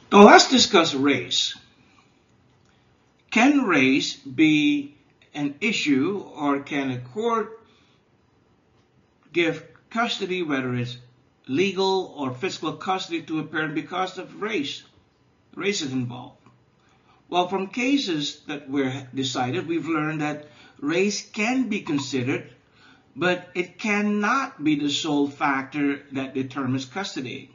So let's discuss race. Can race be an issue, or can a court give custody, whether it's legal or physical custody, to a parent because of race? Race is involved. Well, from cases that were decided, we've learned that race can be considered, but it cannot be the sole factor that determines custody.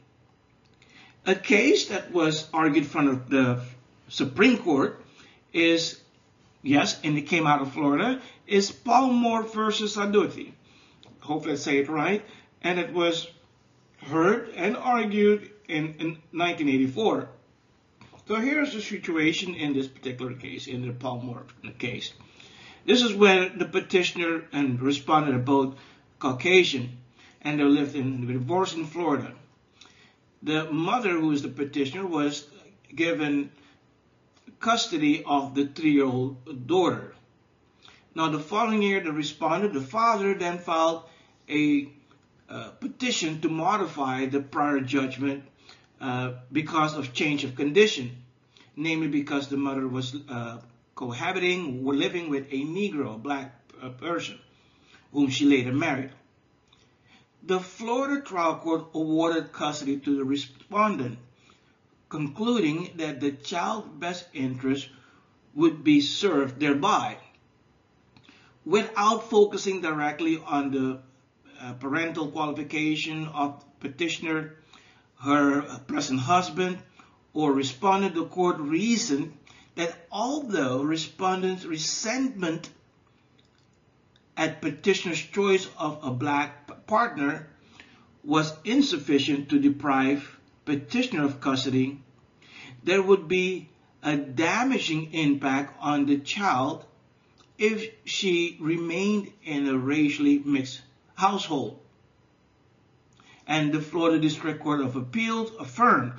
A case that was argued in front of the Supreme Court is, yes, and it came out of Florida, is Palmore versus Aduti. Hopefully I say it right. And it was heard and argued in 1984. So here's the situation in this particular case, in the Palmore case. This is when the petitioner and respondent are both Caucasian, and they lived in divorce in Florida. The mother, who is the petitioner, was given custody of the 3-year-old daughter. Now, the following year, the respondent, the father, then filed a petition to modify the prior judgment because of change of condition, namely because the mother was cohabiting or living with a Negro, a black person, whom she later married. The Florida trial court awarded custody to the respondent, concluding that the child's best interest would be served thereby, without focusing directly on the parental qualification of petitioner, her present husband, or respondent. The court reasoned that although respondent's resentment at petitioner's choice of a black partner was insufficient to deprive petitioner of custody, there would be a damaging impact on the child if she remained in a racially mixed household. And the Florida District Court of Appeals affirmed.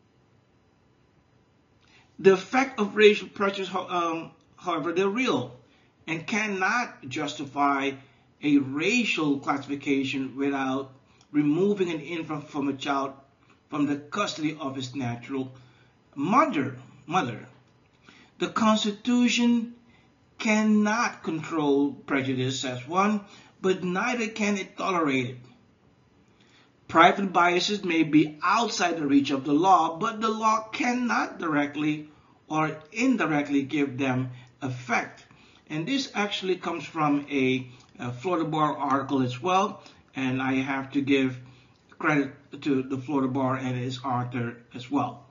The effect of racial prejudice, however, they're real and cannot justify a racial classification without removing an infant from a child from the custody of his natural mother. The Constitution cannot control prejudice, says one, but neither can it tolerate it. Private biases may be outside the reach of the law, but the law cannot directly or indirectly give them effect. And this actually comes from a Florida Bar article as well, and I have to give credit to the Florida Bar and its author as well.